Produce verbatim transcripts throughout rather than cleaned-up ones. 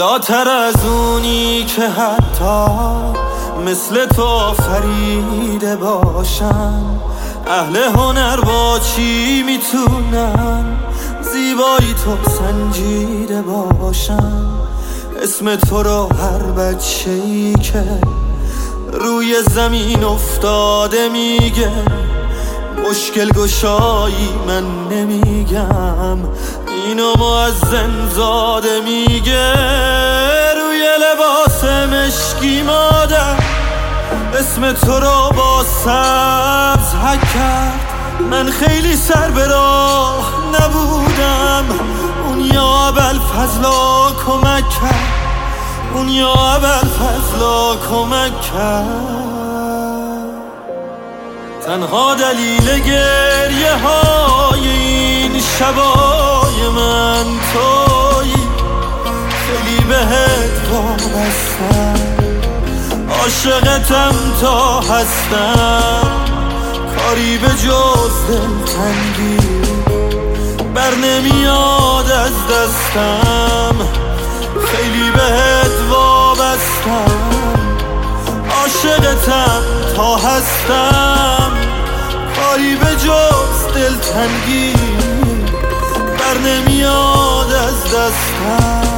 بالاتر از اونی که حتی مثل تو فریده باشن. اهل هنر با چی میتونن زیبایی تو سنجیده باشن؟ اسم تو رو هر بچه‌ای که روی زمین افتاده میگه. مشکل گشایی من نمیگم، اینو مؤذن زاده میگه. روی لباس مشکی مادر اسم تو رو با سبز حک کرد. من خیلی سر به راه نبودم، اون یا ابوالفضلا کمک کرد، اون یا ابوالفضلا کمک کرد. تنها دلیل گریه های این شبای من تویی، خیلی بهت وابستم، عاشقتم تا هستم. کاری به جز دلتنگی بر نمیاد از دستم، خیلی بهت وابستم، عاشقتم تا هستم. کاری به جز دلتنگی بر نمیاد از دستم.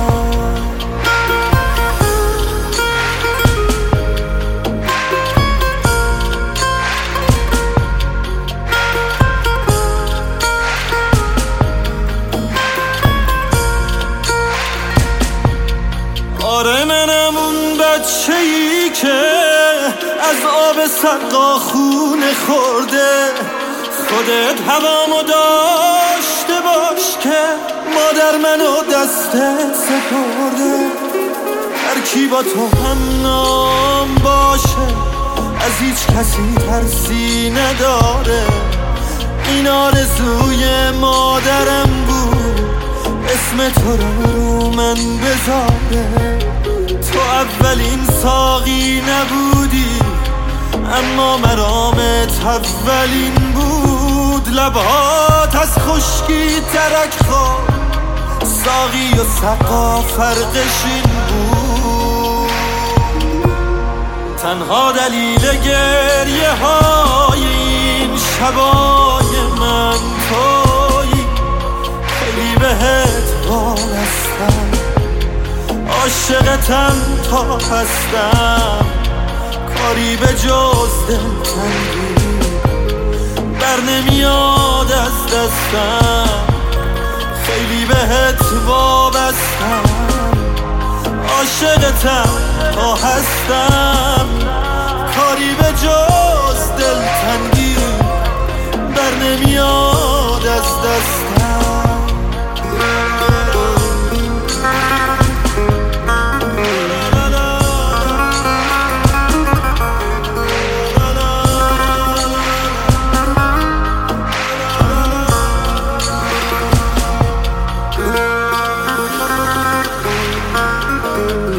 آره منم اون بچه‌ای که از آب سقا خونه خورده. خودت هوامو داشته باش که مادر منو دستت سپرده. هر کی با تو هم نام باشه از هیچ کسی ترسی نداره. این آرزوی مادرم بود اسم تو رو رو من بذاره. تو اولین ساقی نبودی اما مرامت اولین بود. لبهات از خشکی ترک خواه، ساقی و سقا فرقش این بود. تنها دلیل گریه های این شبای من تویی، خیلی بهت وابستم، عاشقتم تا هستم. کاری به جز دلتنگی بر نمیاد از دستم، خیلی بهت وابستم، عاشقتم تا هستم. کاری به جز دلتنگی بر نمیاد از دستم. Thank you.